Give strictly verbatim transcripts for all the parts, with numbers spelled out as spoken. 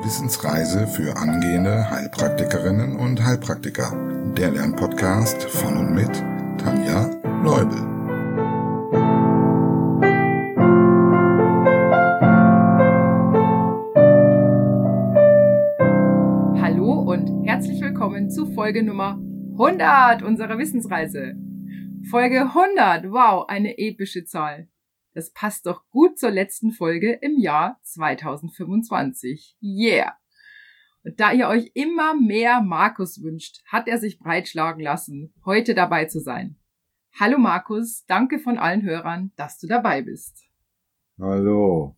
Wissensreise für angehende Heilpraktikerinnen und Heilpraktiker. Der Lernpodcast von und mit Tanja Leubel. Hallo und herzlich willkommen zu Folge Nummer hundert unserer Wissensreise. Folge hundert, wow, eine epische Zahl. Das passt doch gut zur letzten Folge im Jahr zweitausendfünfundzwanzig. Yeah! Und da ihr euch immer mehr Markus wünscht, hat er sich breitschlagen lassen, heute dabei zu sein. Hallo Markus, danke von allen Hörern, dass du dabei bist. Hallo.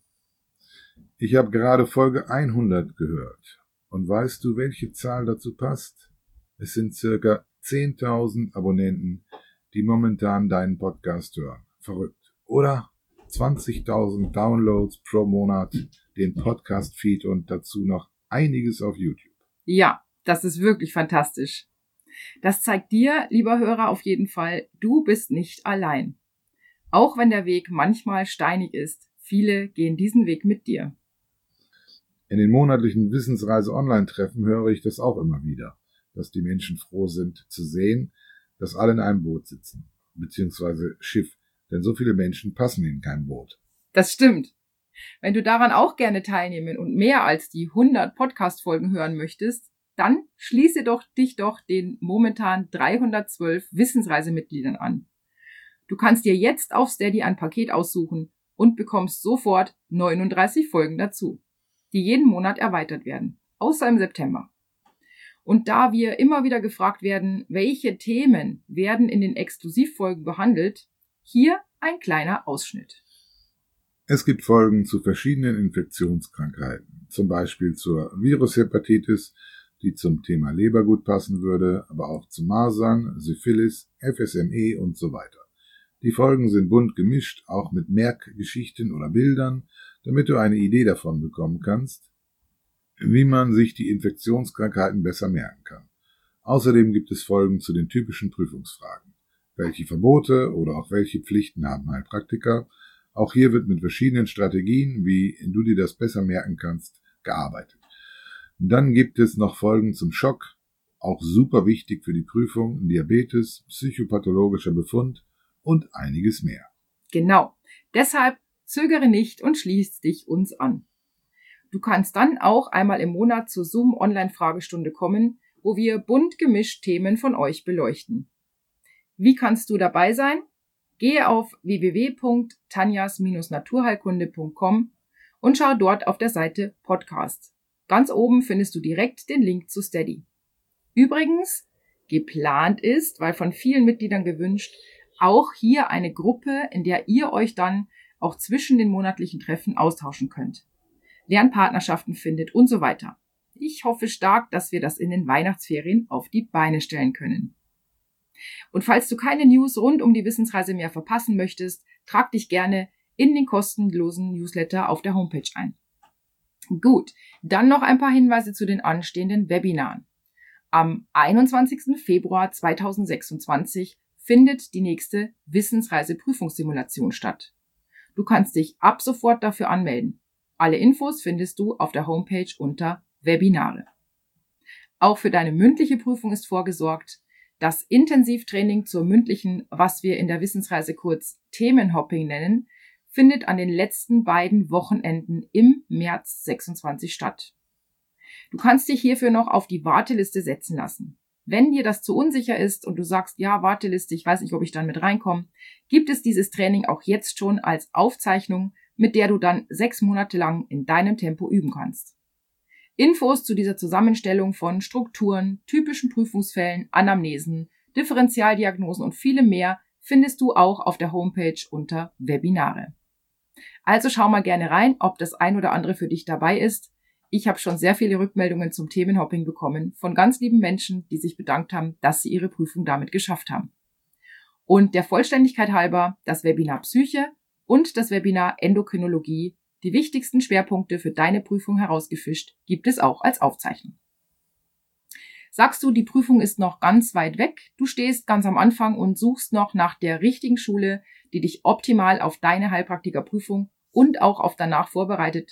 Ich habe gerade Folge hundert gehört. Und weißt du, welche Zahl dazu passt? Es sind circa zehntausend Abonnenten, die momentan deinen Podcast hören. Verrückt, oder? zwanzigtausend Downloads pro Monat, den Podcast-Feed und dazu noch einiges auf YouTube. Ja, das ist wirklich fantastisch. Das zeigt dir, lieber Hörer, auf jeden Fall, du bist nicht allein. Auch wenn der Weg manchmal steinig ist, viele gehen diesen Weg mit dir. In den monatlichen Wissensreise-Online-Treffen höre ich das auch immer wieder, dass die Menschen froh sind zu sehen, dass alle in einem Boot sitzen, beziehungsweise Schiff. Denn so viele Menschen passen in kein Boot. Das stimmt. Wenn du daran auch gerne teilnehmen und mehr als die hundert Podcast-Folgen hören möchtest, dann schließe doch dich doch den momentan dreihundertzwölf Wissensreisemitgliedern an. Du kannst dir jetzt auf Steady ein Paket aussuchen und bekommst sofort neununddreißig Folgen dazu, die jeden Monat erweitert werden, außer im September. Und da wir immer wieder gefragt werden, welche Themen werden in den Exklusivfolgen behandelt, hier ein kleiner Ausschnitt. Es gibt Folgen zu verschiedenen Infektionskrankheiten, zum Beispiel zur Virushepatitis, die zum Thema Leber gut passen würde, aber auch zu Masern, Syphilis, F S M E und so weiter. Die Folgen sind bunt gemischt, auch mit Merkgeschichten oder Bildern, damit du eine Idee davon bekommen kannst, wie man sich die Infektionskrankheiten besser merken kann. Außerdem gibt es Folgen zu den typischen Prüfungsfragen. Welche Verbote oder auch welche Pflichten haben Heilpraktiker? Auch hier wird mit verschiedenen Strategien, wie du dir das besser merken kannst, gearbeitet. Und dann gibt es noch Folgen zum Schock, auch super wichtig für die Prüfung, Diabetes, psychopathologischer Befund und einiges mehr. Genau, deshalb zögere nicht und schließ dich uns an. Du kannst dann auch einmal im Monat zur Zoom-Online-Fragestunde kommen, wo wir bunt gemischt Themen von euch beleuchten. Wie kannst du dabei sein? Gehe auf w w w punkt tanjas naturheilkunde punkt com und schau dort auf der Seite Podcast. Ganz oben findest du direkt den Link zu Steady. Übrigens, geplant ist, weil von vielen Mitgliedern gewünscht, auch hier eine Gruppe, in der ihr euch dann auch zwischen den monatlichen Treffen austauschen könnt, Lernpartnerschaften findet und so weiter. Ich hoffe stark, dass wir das in den Weihnachtsferien auf die Beine stellen können. Und falls du keine News rund um die Wissensreise mehr verpassen möchtest, trag dich gerne in den kostenlosen Newsletter auf der Homepage ein. Gut, dann noch ein paar Hinweise zu den anstehenden Webinaren. Am einundzwanzigsten Februar zweitausendsechsundzwanzig findet die nächste Wissensreise-Prüfungssimulation statt. Du kannst dich ab sofort dafür anmelden. Alle Infos findest du auf der Homepage unter Webinare. Auch für deine mündliche Prüfung ist vorgesorgt. Das Intensivtraining zur mündlichen, was wir in der Wissensreise kurz Themenhopping nennen, findet an den letzten beiden Wochenenden im März sechsundzwanzig statt. Du kannst dich hierfür noch auf die Warteliste setzen lassen. Wenn dir das zu unsicher ist und du sagst, ja, Warteliste, ich weiß nicht, ob ich dann mit reinkomme, gibt es dieses Training auch jetzt schon als Aufzeichnung, mit der du dann sechs Monate lang in deinem Tempo üben kannst. Infos zu dieser Zusammenstellung von Strukturen, typischen Prüfungsfällen, Anamnesen, Differentialdiagnosen und vielem mehr findest du auch auf der Homepage unter Webinare. Also schau mal gerne rein, ob das ein oder andere für dich dabei ist. Ich habe schon sehr viele Rückmeldungen zum Themenhopping bekommen von ganz lieben Menschen, die sich bedankt haben, dass sie ihre Prüfung damit geschafft haben. Und der Vollständigkeit halber das Webinar Psyche und das Webinar Endokrinologie, die wichtigsten Schwerpunkte für deine Prüfung herausgefischt, gibt es auch als Aufzeichnung. Sagst du, die Prüfung ist noch ganz weit weg, du stehst ganz am Anfang und suchst noch nach der richtigen Schule, die dich optimal auf deine Heilpraktikerprüfung und auch auf danach vorbereitet,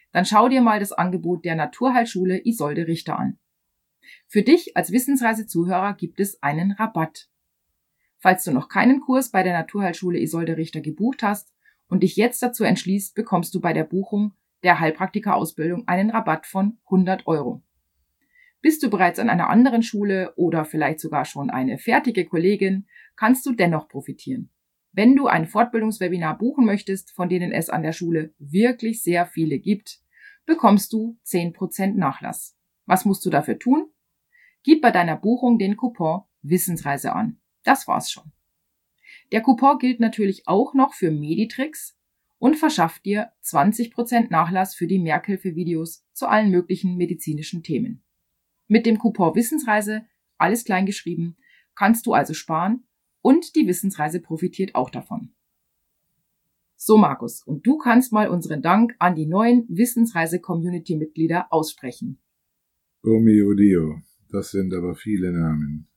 Dann schau dir mal das Angebot der Naturheilschule Isolde Richter an. Für dich als Wissensreise-Zuhörer gibt es einen Rabatt. Falls du noch keinen Kurs bei der Naturheilschule Isolde Richter gebucht hast und dich jetzt dazu entschließt, bekommst du bei der Buchung der Heilpraktika-Ausbildung einen Rabatt von hundert Euro. Bist du bereits an einer anderen Schule oder vielleicht sogar schon eine fertige Kollegin, kannst du dennoch profitieren. Wenn du ein Fortbildungswebinar buchen möchtest, von denen es an der Schule wirklich sehr viele gibt, bekommst du zehn Prozent Nachlass. Was musst du dafür tun? Gib bei deiner Buchung den Coupon Wissensreise an. Das war's schon. Der Coupon gilt natürlich auch noch für Meditrix und verschafft dir zwanzig Prozent Nachlass für die Merkhilfe-Videos zu allen möglichen medizinischen Themen. Mit dem Coupon Wissensreise, alles klein geschrieben, kannst du also sparen und die Wissensreise profitiert auch davon. So Markus, und du kannst mal unseren Dank an die neuen Wissensreise-Community-Mitglieder aussprechen. Oh mio Dio, das sind aber viele Namen.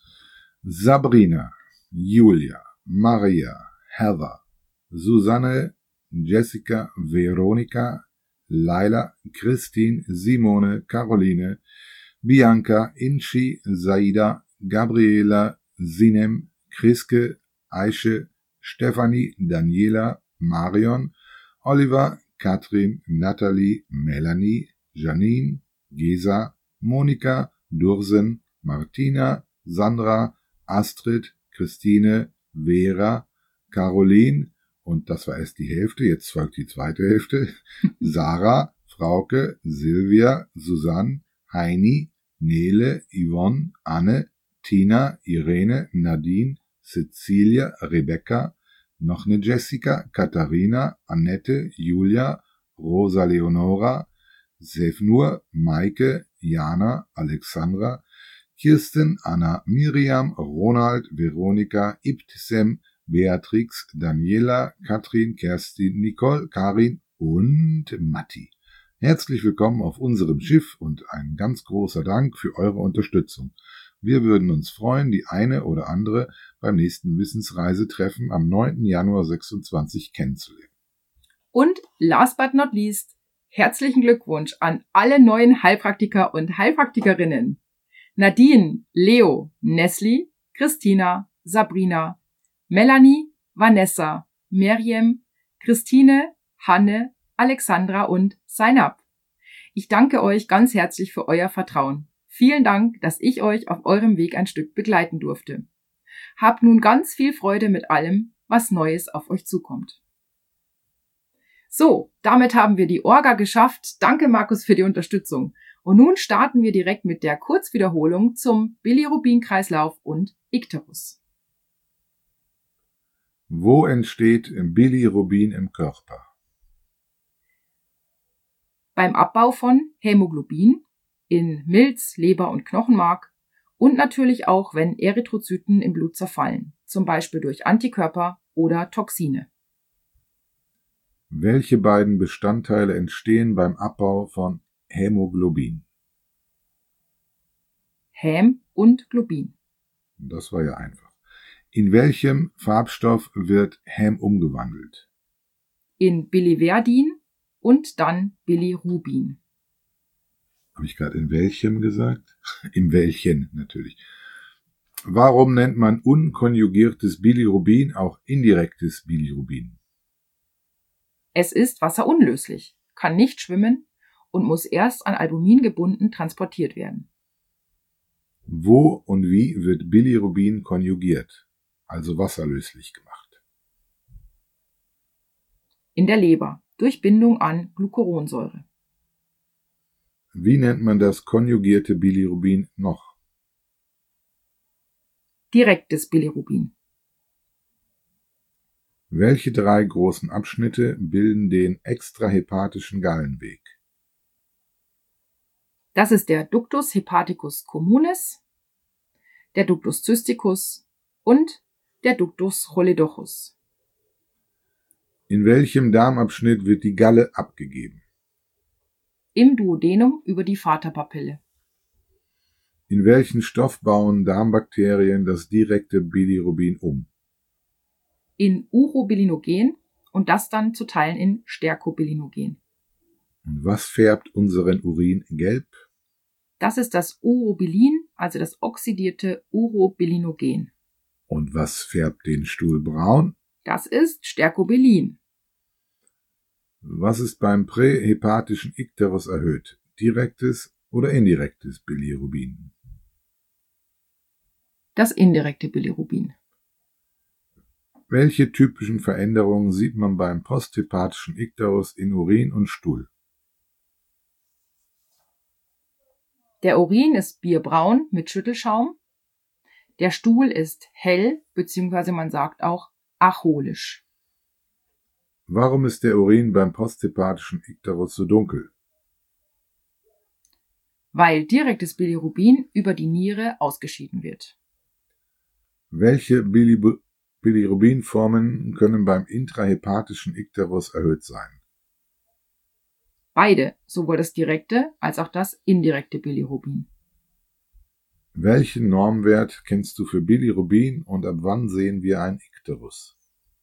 Sabrina, Julia, Maria, Heather, Susanne, Jessica, Veronika, Laila, Christine, Simone, Caroline, Bianca, Inchi, Saida, Gabriela, Sinem, Chriske, Aische, Stefanie, Daniela, Marion, Oliver, Katrin, Natalie, Melanie, Janine, Gesa, Monika, Dursen, Martina, Sandra, Astrid, Christine, Vera, Caroline, und das war erst die Hälfte, jetzt folgt die zweite Hälfte, Sarah, Frauke, Silvia, Susanne, Heini, Nele, Yvonne, Anne, Tina, Irene, Nadine, Cecilia, Rebecca, noch eine Jessica, Katharina, Annette, Julia, Rosa Leonora, Sefnur, Maike, Jana, Alexandra, Kirsten, Anna, Miriam, Ronald, Veronika, Ibtisem, Beatrix, Daniela, Katrin, Kerstin, Nicole, Karin und Matti. Herzlich willkommen auf unserem Schiff und ein ganz großer Dank für eure Unterstützung. Wir würden uns freuen, die eine oder andere beim nächsten Wissensreisetreffen am neunten Januar sechsundzwanzig kennenzulernen. Und last but not least, herzlichen Glückwunsch an alle neuen Heilpraktiker und Heilpraktikerinnen. Nadine, Leo, Nesli, Christina, Sabrina, Melanie, Vanessa, Meriem, Christine, Hanne, Alexandra und Sign Up. Ich danke euch ganz herzlich für euer Vertrauen. Vielen Dank, dass ich euch auf eurem Weg ein Stück begleiten durfte. Habt nun ganz viel Freude mit allem, was Neues auf euch zukommt. So, damit haben wir die Orga geschafft. Danke Markus für die Unterstützung. Und nun starten wir direkt mit der Kurzwiederholung zum Bilirubin-Kreislauf und Ikterus. Wo entsteht Bilirubin im Körper? Beim Abbau von Hämoglobin in Milz, Leber und Knochenmark und natürlich auch, wenn Erythrozyten im Blut zerfallen, zum Beispiel durch Antikörper oder Toxine. Welche beiden Bestandteile entstehen beim Abbau von Hämoglobin? Häm und Globin. Das war ja einfach. In welchem Farbstoff wird Häm umgewandelt? In Biliverdin und dann Bilirubin. Habe ich gerade in welchem gesagt? Im welchen natürlich. Warum nennt man unkonjugiertes Bilirubin auch indirektes Bilirubin? Es ist wasserunlöslich, kann nicht schwimmen und muss erst an Albumin gebunden transportiert werden. Wo und wie wird Bilirubin konjugiert, also wasserlöslich gemacht? In der Leber, durch Bindung an Glucuronsäure. Wie nennt man das konjugierte Bilirubin noch? Direktes Bilirubin. Welche drei großen Abschnitte bilden den extrahepatischen Gallenweg? Das ist der Ductus hepaticus communis, der Ductus cysticus und der Ductus choledochus. In welchem Darmabschnitt wird die Galle abgegeben? Im Duodenum über die Vaterpapille. In welchen Stoff bauen Darmbakterien das direkte Bilirubin um? In Urobilinogen und das dann zu teilen in Stercobilinogen. Und was färbt unseren Urin gelb? Das ist das Urobilin, also das oxidierte Urobilinogen. Und was färbt den Stuhl braun? Das ist Stercobilin. Was ist beim prähepatischen Ikterus erhöht? Direktes oder indirektes Bilirubin? Das indirekte Bilirubin. Welche typischen Veränderungen sieht man beim posthepatischen Ikterus in Urin und Stuhl? Der Urin ist bierbraun mit Schüttelschaum. Der Stuhl ist hell, beziehungsweise man sagt auch acholisch. Warum ist der Urin beim posthepatischen Ikterus so dunkel? Weil direktes Bilirubin über die Niere ausgeschieden wird. Welche Bilib- Bilirubinformen können beim intrahepatischen Ikterus erhöht sein? Beide, sowohl das direkte als auch das indirekte Bilirubin. Welchen Normwert kennst du für Bilirubin und ab wann sehen wir einen Ikterus?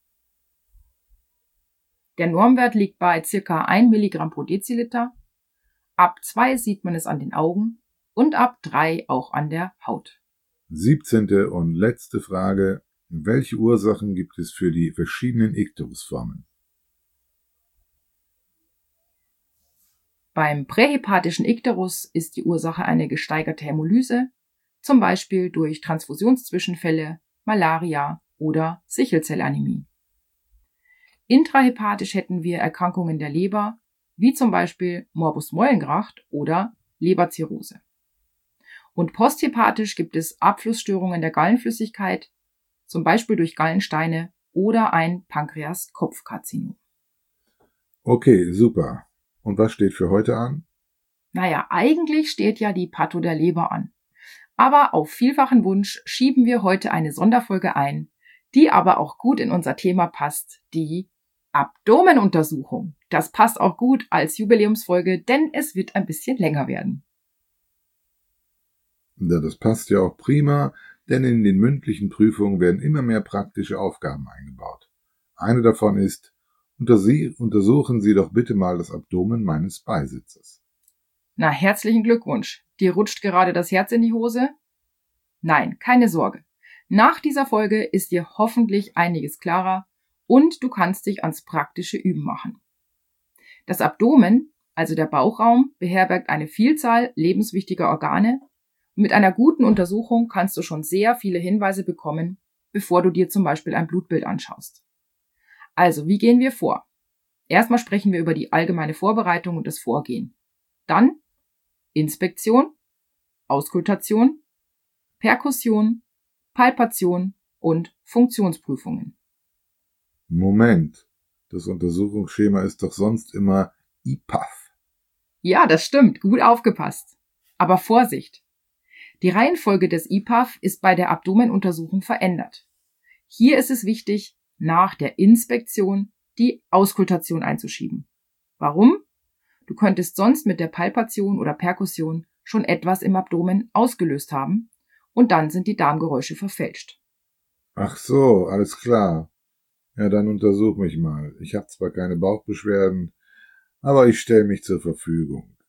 Der Normwert liegt bei ca. ein Milligramm pro Deziliter. Ab zwei sieht man es an den Augen und ab drei auch an der Haut. Siebzehnte und letzte Frage. Welche Ursachen gibt es für die verschiedenen Ikterusformen? Beim prähepatischen Ikterus ist die Ursache eine gesteigerte Hämolyse, zum Beispiel durch Transfusionszwischenfälle, Malaria oder Sichelzellanämie. Intrahepatisch hätten wir Erkrankungen der Leber, wie zum Beispiel Morbus Mollengracht oder Leberzirrhose. Und posthepatisch gibt es Abflussstörungen der Gallenflüssigkeit, zum Beispiel durch Gallensteine oder ein Pankreas-Kopfkarzinom. Okay, super. Und was steht für heute an? Naja, eigentlich steht ja die Patho der Leber an. Aber auf vielfachen Wunsch schieben wir heute eine Sonderfolge ein, die aber auch gut in unser Thema passt, die Abdomenuntersuchung. Das passt auch gut als Jubiläumsfolge, denn es wird ein bisschen länger werden. Ja, das passt ja auch prima, denn in den mündlichen Prüfungen werden immer mehr praktische Aufgaben eingebaut. Eine davon ist, untersie- untersuchen Sie doch bitte mal das Abdomen meines Beisitzers. Na, herzlichen Glückwunsch. Dir rutscht gerade das Herz in die Hose? Nein, keine Sorge. Nach dieser Folge ist dir hoffentlich einiges klarer und du kannst dich ans praktische Üben machen. Das Abdomen, also der Bauchraum, beherbergt eine Vielzahl lebenswichtiger Organe. Mit einer guten Untersuchung kannst du schon sehr viele Hinweise bekommen, bevor du dir zum Beispiel ein Blutbild anschaust. Also, wie gehen wir vor? Erstmal sprechen wir über die allgemeine Vorbereitung und das Vorgehen. Dann Inspektion, Auskultation, Perkussion, Palpation und Funktionsprüfungen. Moment, das Untersuchungsschema ist doch sonst immer I P A F. Ja, das stimmt, gut aufgepasst. Aber Vorsicht! Die Reihenfolge des I P A F ist bei der Abdomenuntersuchung verändert. Hier ist es wichtig, nach der Inspektion die Auskultation einzuschieben. Warum? Du könntest sonst mit der Palpation oder Perkussion schon etwas im Abdomen ausgelöst haben und dann sind die Darmgeräusche verfälscht. Ach so, alles klar. Ja, dann untersuch mich mal. Ich habe zwar keine Bauchbeschwerden, aber ich stelle mich zur Verfügung.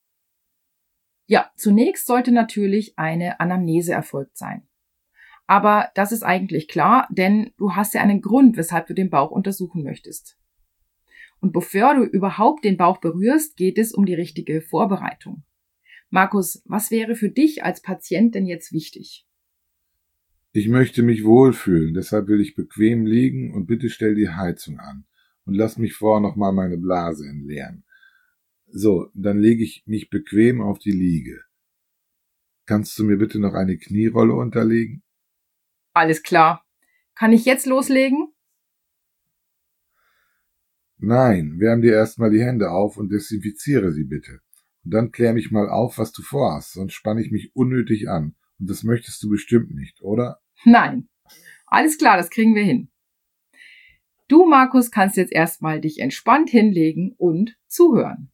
Ja, zunächst sollte natürlich eine Anamnese erfolgt sein. Aber das ist eigentlich klar, denn du hast ja einen Grund, weshalb du den Bauch untersuchen möchtest. Und bevor du überhaupt den Bauch berührst, geht es um die richtige Vorbereitung. Markus, was wäre für dich als Patient denn jetzt wichtig? Ich möchte mich wohlfühlen, deshalb will ich bequem liegen und bitte stell die Heizung an und lass mich vorher noch mal meine Blase entleeren. So, dann lege ich mich bequem auf die Liege. Kannst du mir bitte noch eine Knierolle unterlegen? Alles klar. Kann ich jetzt loslegen? Nein, wärm dir erstmal die Hände auf und desinfiziere sie bitte. Und dann klär mich mal auf, was du vorhast, sonst spanne ich mich unnötig an. Und das möchtest du bestimmt nicht, oder? Nein. Alles klar, das kriegen wir hin. Du, Markus, kannst jetzt erstmal dich entspannt hinlegen und zuhören.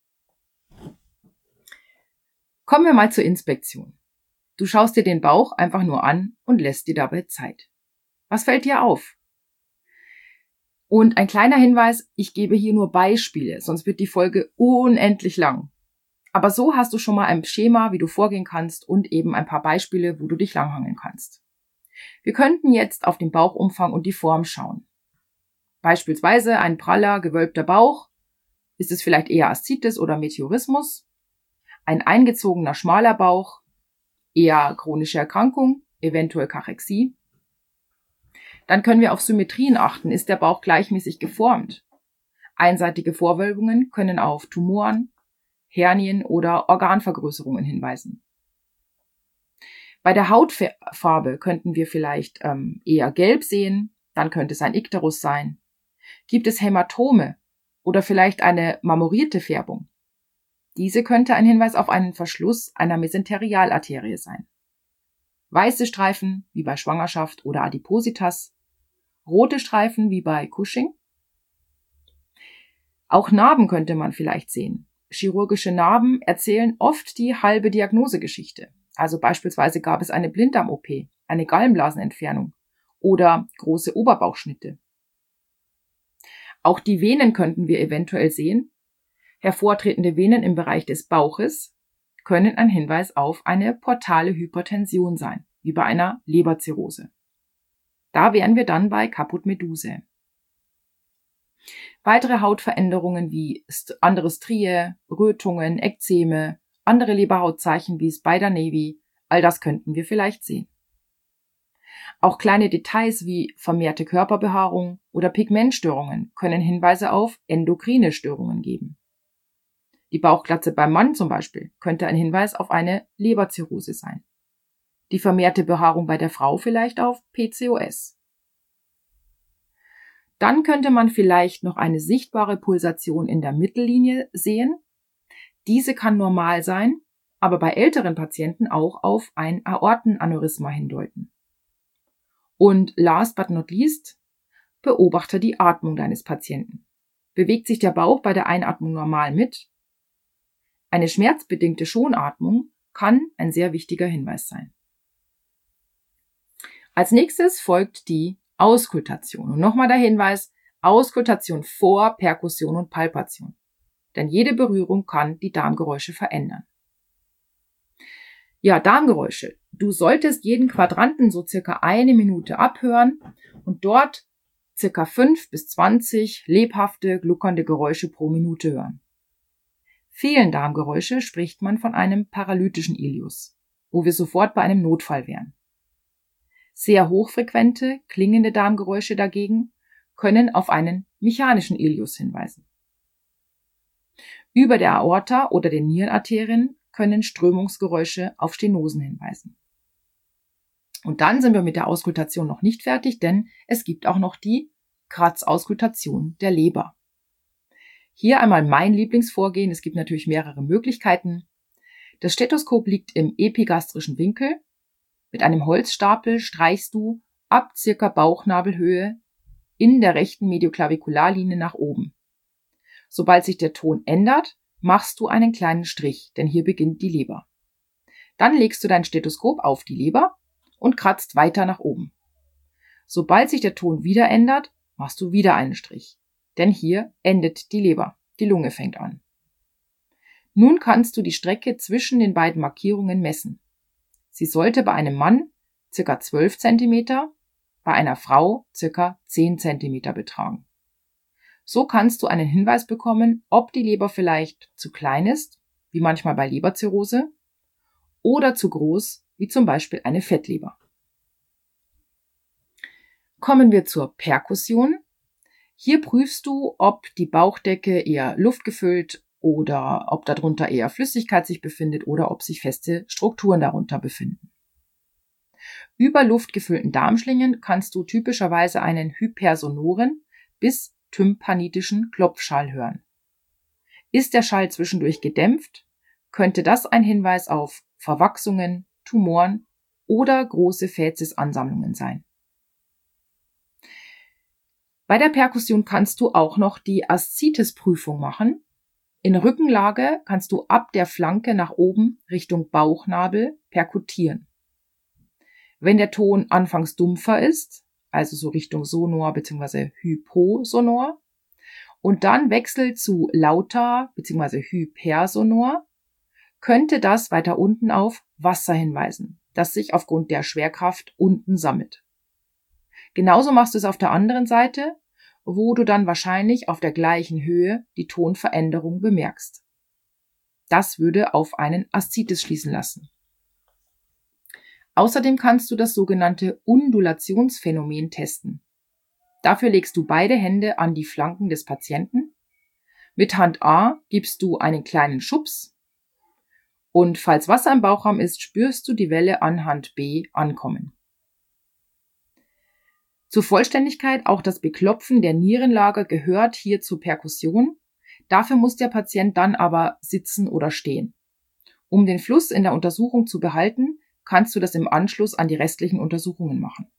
Kommen wir mal zur Inspektion. Du schaust dir den Bauch einfach nur an und lässt dir dabei Zeit. Was fällt dir auf? Und ein kleiner Hinweis, ich gebe hier nur Beispiele, sonst wird die Folge unendlich lang. Aber so hast du schon mal ein Schema, wie du vorgehen kannst und eben ein paar Beispiele, wo du dich langhangeln kannst. Wir könnten jetzt auf den Bauchumfang und die Form schauen. Beispielsweise ein praller, gewölbter Bauch. Ist es vielleicht eher Aszites oder Meteorismus? Ein eingezogener, schmaler Bauch, eher chronische Erkrankung, eventuell Kachexie. Dann können wir auf Symmetrien achten. Ist der Bauch gleichmäßig geformt? Einseitige Vorwölbungen können auf Tumoren, Hernien oder Organvergrößerungen hinweisen. Bei der Hautfarbe könnten wir vielleicht ähm, eher gelb sehen, dann könnte es ein Ikterus sein. Gibt es Hämatome oder vielleicht eine marmorierte Färbung? Diese könnte ein Hinweis auf einen Verschluss einer Mesenterialarterie sein. Weiße Streifen wie bei Schwangerschaft oder Adipositas, rote Streifen wie bei Cushing. Auch Narben könnte man vielleicht sehen. Chirurgische Narben erzählen oft die halbe Diagnosegeschichte. Also beispielsweise gab es eine Blinddarm-O P, eine Gallenblasenentfernung oder große Oberbauchschnitte. Auch die Venen könnten wir eventuell sehen. Hervortretende Venen im Bereich des Bauches können ein Hinweis auf eine portale Hypertension sein, wie bei einer Leberzirrhose. Da wären wir dann bei Caput Medusae. Weitere Hautveränderungen wie andere Strie, Rötungen, Ekzeme, andere Leberhautzeichen wie Spider Navy, all das könnten wir vielleicht sehen. Auch kleine Details wie vermehrte Körperbehaarung oder Pigmentstörungen können Hinweise auf endokrine Störungen geben. Die Bauchglatze beim Mann zum Beispiel könnte ein Hinweis auf eine Leberzirrhose sein. Die vermehrte Behaarung bei der Frau vielleicht auf P C O S. Dann könnte man vielleicht noch eine sichtbare Pulsation in der Mittellinie sehen. Diese kann normal sein, aber bei älteren Patienten auch auf ein Aortenaneurysma hindeuten. Und last but not least, beobachte die Atmung deines Patienten. Bewegt sich der Bauch bei der Einatmung normal mit? Eine schmerzbedingte Schonatmung kann ein sehr wichtiger Hinweis sein. Als nächstes folgt die Auskultation. Und nochmal der Hinweis, Auskultation vor Perkussion und Palpation. Denn jede Berührung kann die Darmgeräusche verändern. Ja, Darmgeräusche. Du solltest jeden Quadranten so circa eine Minute abhören und dort circa fünf bis zwanzig lebhafte, gluckernde Geräusche pro Minute hören. Fehlen Darmgeräusche, spricht man von einem paralytischen Ileus, wo wir sofort bei einem Notfall wären. Sehr hochfrequente, klingende Darmgeräusche dagegen können auf einen mechanischen Ileus hinweisen. Über der Aorta oder den Nierenarterien können Strömungsgeräusche auf Stenosen hinweisen. Und dann sind wir mit der Auskultation noch nicht fertig, denn es gibt auch noch die Kratzauskultation der Leber. Hier einmal mein Lieblingsvorgehen. Es gibt natürlich mehrere Möglichkeiten. Das Stethoskop liegt im epigastrischen Winkel. Mit einem Holzstapel streichst du ab circa Bauchnabelhöhe in der rechten Medioklavikularlinie nach oben. Sobald sich der Ton ändert, machst du einen kleinen Strich, denn hier beginnt die Leber. Dann legst du dein Stethoskop auf die Leber und kratzt weiter nach oben. Sobald sich der Ton wieder ändert, machst du wieder einen Strich, denn hier endet die Leber, die Lunge fängt an. Nun kannst du die Strecke zwischen den beiden Markierungen messen. Sie sollte bei einem Mann ca. zwölf Zentimeter, bei einer Frau ca. zehn Zentimeter betragen. So kannst du einen Hinweis bekommen, ob die Leber vielleicht zu klein ist, wie manchmal bei Leberzirrhose, oder zu groß, wie zum Beispiel eine Fettleber. Kommen wir zur Perkussion. Hier prüfst du, ob die Bauchdecke eher luftgefüllt oder ob darunter eher Flüssigkeit sich befindet oder ob sich feste Strukturen darunter befinden. Über luftgefüllten Darmschlingen kannst du typischerweise einen hypersonoren bis tympanitischen Klopfschall hören. Ist der Schall zwischendurch gedämpft, könnte das ein Hinweis auf Verwachsungen, Tumoren oder große Fäzisansammlungen sein. Bei der Perkussion kannst du auch noch die Aszites-Prüfung machen. In Rückenlage kannst du ab der Flanke nach oben Richtung Bauchnabel perkutieren. Wenn der Ton anfangs dumpfer ist, also so Richtung Sonor bzw. Hyposonor, und dann wechselt zu lauter bzw. Hypersonor, könnte das weiter unten auf Wasser hinweisen, das sich aufgrund der Schwerkraft unten sammelt. Genauso machst du es auf der anderen Seite, wo du dann wahrscheinlich auf der gleichen Höhe die Tonveränderung bemerkst. Das würde auf einen Aszites schließen lassen. Außerdem kannst du das sogenannte Undulationsphänomen testen. Dafür legst du beide Hände an die Flanken des Patienten. Mit Hand A gibst du einen kleinen Schubs und falls Wasser im Bauchraum ist, spürst du die Welle an Hand B ankommen. Zur Vollständigkeit, auch das Beklopfen der Nierenlager gehört hier zur Perkussion. Dafür muss der Patient dann aber sitzen oder stehen. Um den Fluss in der Untersuchung zu behalten, kannst du das im Anschluss an die restlichen Untersuchungen machen.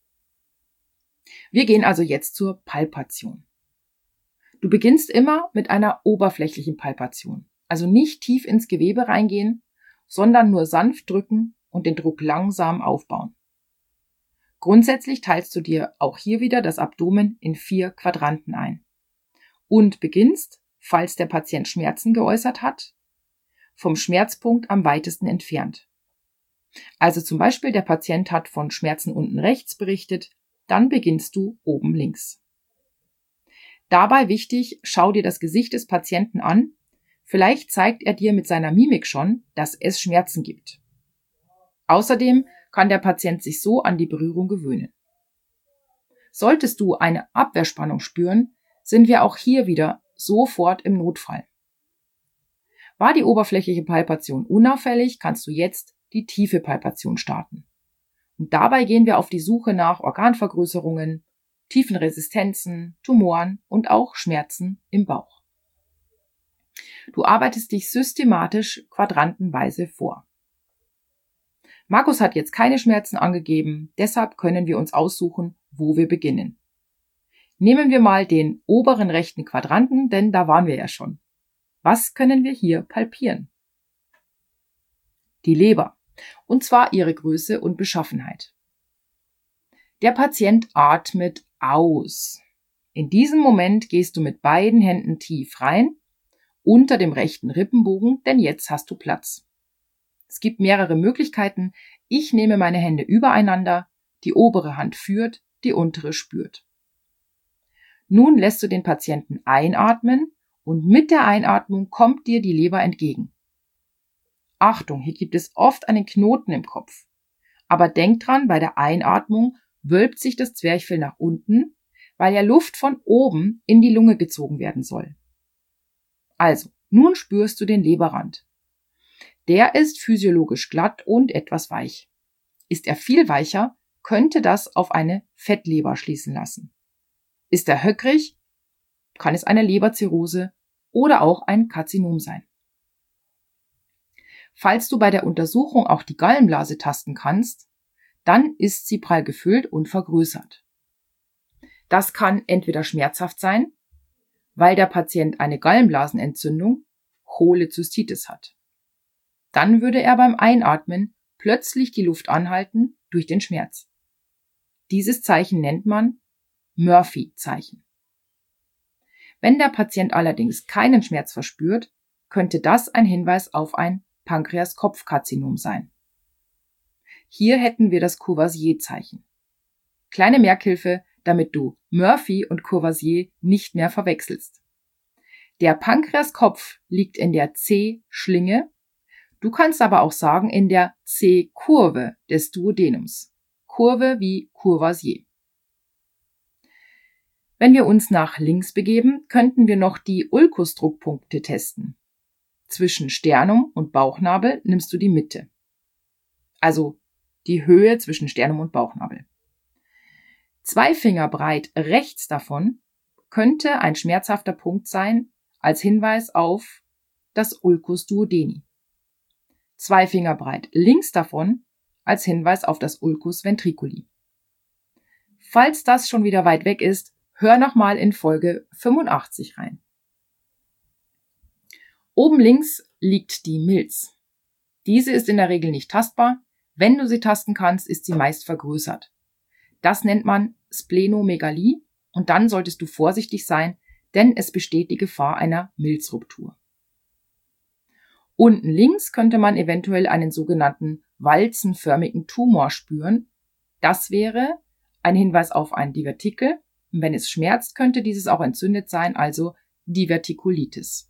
Wir gehen also jetzt zur Palpation. Du beginnst immer mit einer oberflächlichen Palpation, also nicht tief ins Gewebe reingehen, sondern nur sanft drücken und den Druck langsam aufbauen. Grundsätzlich teilst du dir auch hier wieder das Abdomen in vier Quadranten ein und beginnst, falls der Patient Schmerzen geäußert hat, vom Schmerzpunkt am weitesten entfernt. Also zum Beispiel der Patient hat von Schmerzen unten rechts berichtet, dann beginnst du oben links. Dabei wichtig, schau dir das Gesicht des Patienten an, vielleicht zeigt er dir mit seiner Mimik schon, dass es Schmerzen gibt. Außerdem kann der Patient sich so an die Berührung gewöhnen. Solltest du eine Abwehrspannung spüren, sind wir auch hier wieder sofort im Notfall. War die oberflächliche Palpation unauffällig, kannst du jetzt die tiefe Palpation starten. Und dabei gehen wir auf die Suche nach Organvergrößerungen, tiefen Resistenzen, Tumoren und auch Schmerzen im Bauch. Du arbeitest dich systematisch quadrantenweise vor. Markus hat jetzt keine Schmerzen angegeben, deshalb können wir uns aussuchen, wo wir beginnen. Nehmen wir mal den oberen rechten Quadranten, denn da waren wir ja schon. Was können wir hier palpieren? Die Leber, und zwar ihre Größe und Beschaffenheit. Der Patient atmet aus. In diesem Moment gehst du mit beiden Händen tief rein, unter dem rechten Rippenbogen, denn jetzt hast du Platz. Es gibt mehrere Möglichkeiten. Ich nehme meine Hände übereinander, die obere Hand führt, die untere spürt. Nun lässt du den Patienten einatmen und mit der Einatmung kommt dir die Leber entgegen. Achtung, hier gibt es oft einen Knoten im Kopf. Aber denk dran, bei der Einatmung wölbt sich das Zwerchfell nach unten, weil ja Luft von oben in die Lunge gezogen werden soll. Also, nun spürst du den Leberrand. Der ist physiologisch glatt und etwas weich. Ist er viel weicher, könnte das auf eine Fettleber schließen lassen. Ist er höckrig, kann es eine Leberzirrhose oder auch ein Karzinom sein. Falls du bei der Untersuchung auch die Gallenblase tasten kannst, dann ist sie prall gefüllt und vergrößert. Das kann entweder schmerzhaft sein, weil der Patient eine Gallenblasenentzündung, Cholezystitis hat. Dann würde er beim Einatmen plötzlich die Luft anhalten durch den Schmerz. Dieses Zeichen nennt man Murphy-Zeichen. Wenn der Patient allerdings keinen Schmerz verspürt, könnte das ein Hinweis auf ein Pankreaskopfkarzinom sein. Hier hätten wir das Courvoisier-Zeichen. Kleine Merkhilfe, damit du Murphy und Courvoisier nicht mehr verwechselst. Der Pankreaskopf liegt in der C-Schlinge. Du kannst aber auch sagen in der C-Kurve des Duodenums. Kurve wie Courvoisier. Wenn wir uns nach links begeben, könnten wir noch die Ulkusdruckpunkte testen. Zwischen Sternum und Bauchnabel nimmst du die Mitte. Also die Höhe zwischen Sternum und Bauchnabel. Zwei Finger breit rechts davon könnte ein schmerzhafter Punkt sein, als Hinweis auf das Ulcus duodeni. Zwei Finger breit links davon als Hinweis auf das Ulcus ventriculi. Falls das schon wieder weit weg ist, hör nochmal in Folge fünfundachtzig rein. Oben links liegt die Milz. Diese ist in der Regel nicht tastbar. Wenn du sie tasten kannst, ist sie meist vergrößert. Das nennt man Splenomegalie und dann solltest du vorsichtig sein, denn es besteht die Gefahr einer Milzruptur. Unten links könnte man eventuell einen sogenannten walzenförmigen Tumor spüren. Das wäre ein Hinweis auf ein Divertikel. Und wenn es schmerzt, könnte dieses auch entzündet sein, also Divertikulitis.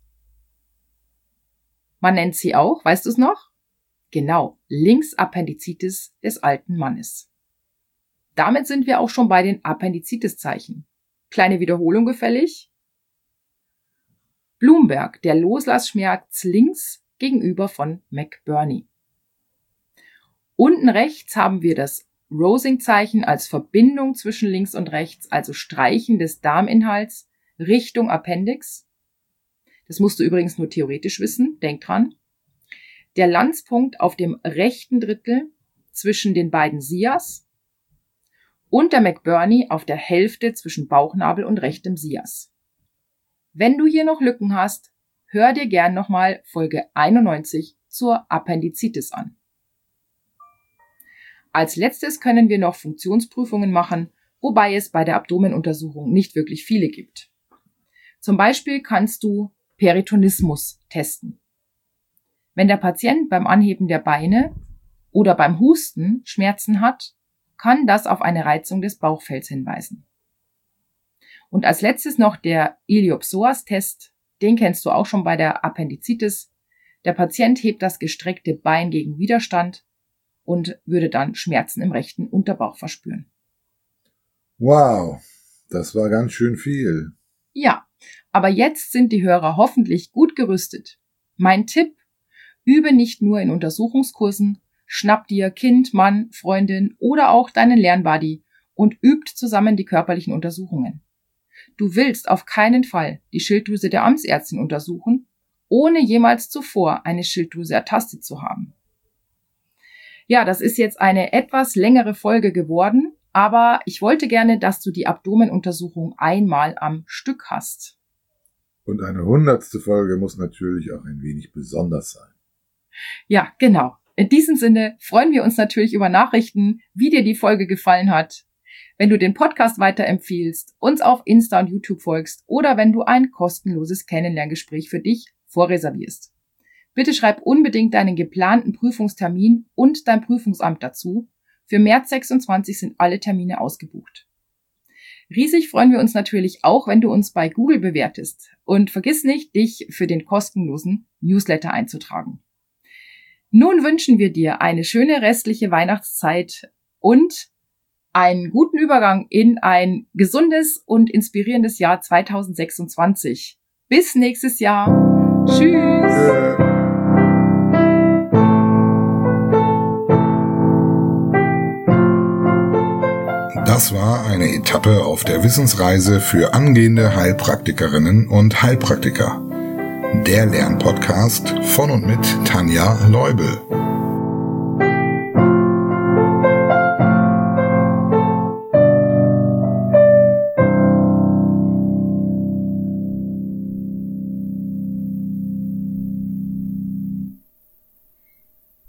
Man nennt sie auch, weißt du es noch? Genau, Linksappendicitis des alten Mannes. Damit sind wir auch schon bei den Appendizitis-Zeichen. Kleine Wiederholung gefällig. Blumberg, der Loslassschmerz links gegenüber von McBurney. Unten rechts haben wir das Rosing-Zeichen als Verbindung zwischen links und rechts, also Streichen des Darminhalts Richtung Appendix. Das musst du übrigens nur theoretisch wissen, denk dran. Der Lanzpunkt auf dem rechten Drittel zwischen den beiden Sias und der McBurney auf der Hälfte zwischen Bauchnabel und rechtem Sias. Wenn du hier noch Lücken hast, hör dir gern nochmal Folge einundneunzig zur Appendizitis an. Als letztes können wir noch Funktionsprüfungen machen, wobei es bei der Abdomenuntersuchung nicht wirklich viele gibt. Zum Beispiel kannst du Peritonismus testen. Wenn der Patient beim Anheben der Beine oder beim Husten Schmerzen hat, kann das auf eine Reizung des Bauchfells hinweisen. Und als letztes noch der Iliopsoas-Test. Den kennst du auch schon bei der Appendizitis. Der Patient hebt das gestreckte Bein gegen Widerstand und würde dann Schmerzen im rechten Unterbauch verspüren. Wow, das war ganz schön viel. Ja, aber jetzt sind die Hörer hoffentlich gut gerüstet. Mein Tipp: Übe nicht nur in Untersuchungskursen, schnapp dir Kind, Mann, Freundin oder auch deinen Lernbuddy und übt zusammen die körperlichen Untersuchungen. Du willst auf keinen Fall die Schilddrüse der Amtsärztin untersuchen, ohne jemals zuvor eine Schilddrüse ertastet zu haben. Ja, das ist jetzt eine etwas längere Folge geworden, aber ich wollte gerne, dass du die Abdomenuntersuchung einmal am Stück hast. Und eine hundertste Folge muss natürlich auch ein wenig besonders sein. Ja, genau. In diesem Sinne freuen wir uns natürlich über Nachrichten, wie dir die Folge gefallen hat. Wenn du den Podcast weiterempfiehlst, uns auf Insta und YouTube folgst oder wenn du ein kostenloses Kennenlerngespräch für dich vorreservierst. Bitte schreib unbedingt deinen geplanten Prüfungstermin und dein Prüfungsamt dazu. Für März sechsundzwanzig sind alle Termine ausgebucht. Riesig freuen wir uns natürlich auch, wenn du uns bei Google bewertest. Und vergiss nicht, dich für den kostenlosen Newsletter einzutragen. Nun wünschen wir dir eine schöne restliche Weihnachtszeit und einen guten Übergang in ein gesundes und inspirierendes Jahr zweitausendsechsundzwanzig. Bis nächstes Jahr. Tschüss. Das war eine Etappe auf der Wissensreise für angehende Heilpraktikerinnen und Heilpraktiker. Der Lernpodcast von und mit Tanja Leubel.